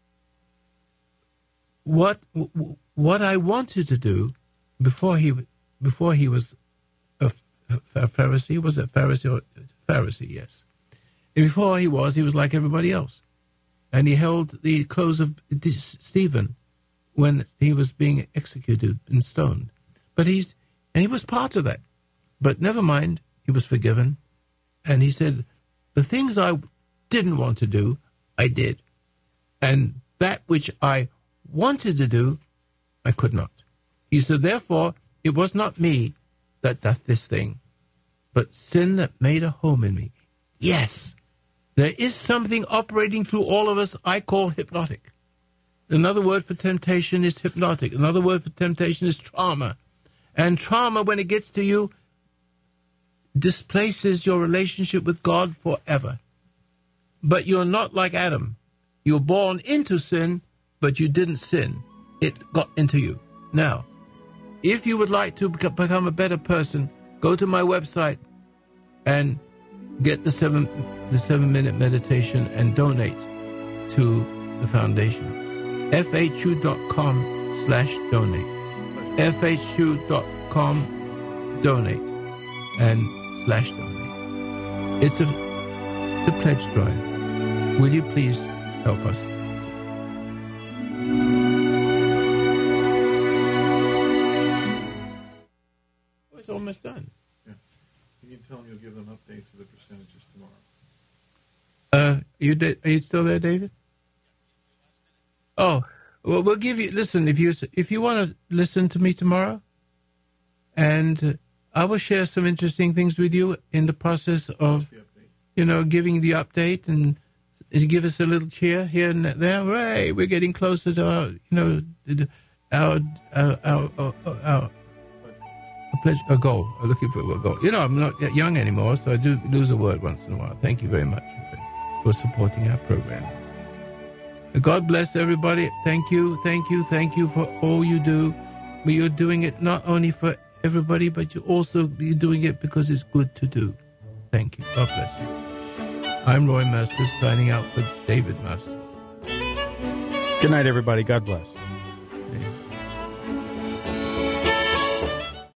"What what I wanted to do before he before he was a, a Pharisee, was it Pharisee or Pharisee? Yes. And before he was, he was like everybody else, and he held the clothes of Stephen when he was being executed and stoned. But he's and he was part of that. But never mind, he was forgiven." And he said, the things I didn't want to do, I did. And that which I wanted to do, I could not. He said, therefore, it was not me that doth this thing, but sin that made a home in me. Yes, there is something operating through all of us I call hypnotic. Another word for temptation is hypnotic. Another word for temptation is trauma. And trauma, when it gets to you, displaces your relationship with God forever. But you're not like Adam. You're born into sin, but you didn't sin. It got into you. Now, if you would like to become a better person, go to my website and get the seven the seven minute meditation and donate to the foundation. F H U dot com slash donate. F H U dot com donate and slash donate. It's a, it's a pledge drive. Will you please help us? Oh, it's almost done. Yeah. You can tell them you'll give them updates of the percentages tomorrow. Uh, you da- are you still there, David? Oh, well, we'll give you. Listen, if you if you want to listen to me tomorrow, and uh, I will share some interesting things with you in the process of, you know, giving the update and, and give us a little cheer here and there. Hooray! We're getting closer to our, you know, our our our our, our a pledge, a goal. I'm looking for a goal. You know, I'm not young anymore, so I do lose a word once in a while. Thank you very much for supporting our program. God bless everybody. Thank you, thank you, thank you for all you do. But you're doing it not only for everybody, but you also you're doing it because it's good to do. Thank you. God bless you. I'm Roy Masters, signing out for David Masters. Good night, everybody. God bless.